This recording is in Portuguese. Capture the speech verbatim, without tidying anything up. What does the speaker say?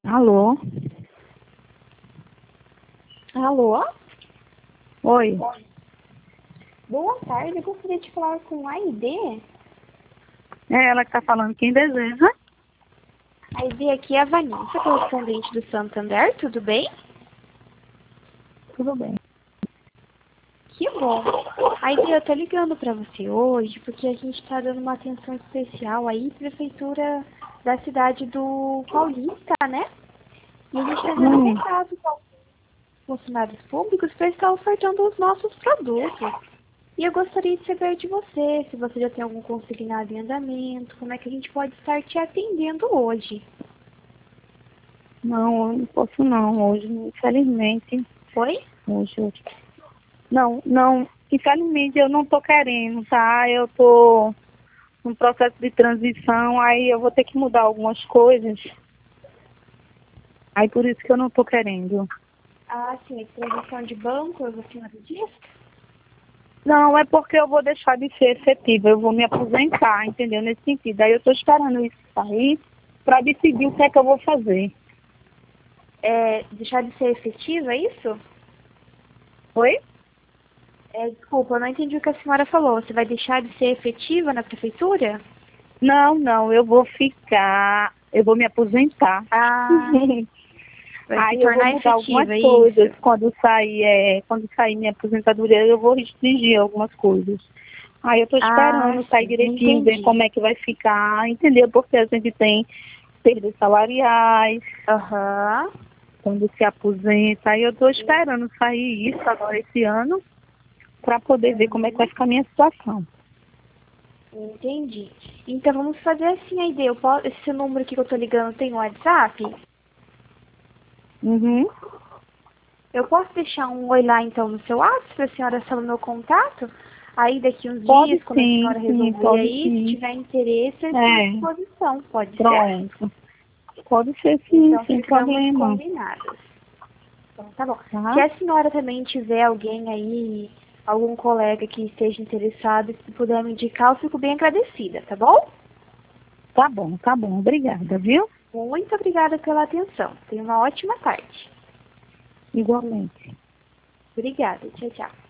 Alô? Alô? Oi. Boa tarde, eu gostaria de falar com a Aide. É ela que tá falando, quem deseja? A Aide aqui é a Vanessa, correspondente do Santander, tudo bem? Tudo bem. Que bom. Aide, eu tô ligando pra você hoje porque a gente tá dando uma atenção especial aí, prefeitura da cidade do Paulista, né? E a gente tá dando Hum, recado para os funcionários públicos para estar ofertando os nossos produtos. E eu gostaria de saber de você, se você já tem algum consignado em andamento, como é que a gente pode estar te atendendo hoje. não, eu não posso não, hoje, infelizmente. Oi? Hoje, hoje. Não, não, infelizmente eu não tô querendo, tá? Eu tô num processo de transição, aí eu vou ter que mudar algumas coisas. Aí por isso que eu não tô querendo. Ah, sim, a transição de banco, a senhora diz? Não, é porque eu vou deixar de ser efetiva, eu vou me aposentar, entendeu? Nesse sentido. Aí eu tô esperando isso sair para decidir o que é que eu vou fazer. É, deixar de ser efetiva, é isso? Oi? É, desculpa, eu não entendi o que a senhora falou. Você vai deixar de ser efetiva na prefeitura? Não, não, eu vou ficar, eu vou me aposentar. Ah, vai se Aí eu vou tornar mudar algumas efetiva, é coisas. isso? Quando sair, é, quando sair minha aposentadoria, eu vou restringir algumas coisas. Aí eu tô Ah, esperando sair sim, direitinho, ver entendi. como é que vai ficar, entendeu? Porque a gente tem perdas salariais, Aham, quando se aposenta. Aí eu tô esperando sair isso agora esse ano, para poder ver como é que vai uhum, ficar a minha situação. entendi. Então vamos fazer assim, a ideia. Eu posso, esse número aqui que eu tô ligando tem um WhatsApp? Uhum. Eu posso deixar um oi lá então no seu WhatsApp para a senhora saber o meu contato? Aí daqui uns Pode dias, quando a sim, senhora sim, resolver pode aí, se sim. tiver interesse, eu estou à É, disposição, pode ser? pronto. Pode ser sim, Então sem ficamos problema. combinados. Então tá bom. Se Tá? a senhora também tiver alguém aí, algum colega que esteja interessado, se puder me indicar, eu fico bem agradecida, tá bom? Tá bom, tá bom. Obrigada, viu? Muito obrigada pela atenção. Tenha uma ótima tarde. Igualmente. Obrigada. Tchau, tchau.